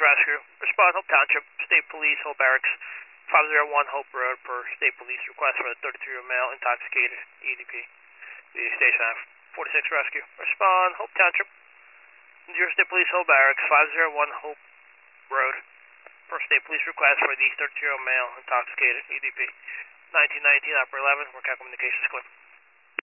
Rescue. Respond, Hope Township, State Police, Hope Barracks, 501 Hope Road per State Police request for a 33-year-old male intoxicated, EDP. The station 46 Rescue. Respond, Hope Township, New Jersey State Police, Hope Barracks, 501 Hope Road per State Police request for the 33-year-old male intoxicated, EDP. 1919, Operator 11, we're communications clear.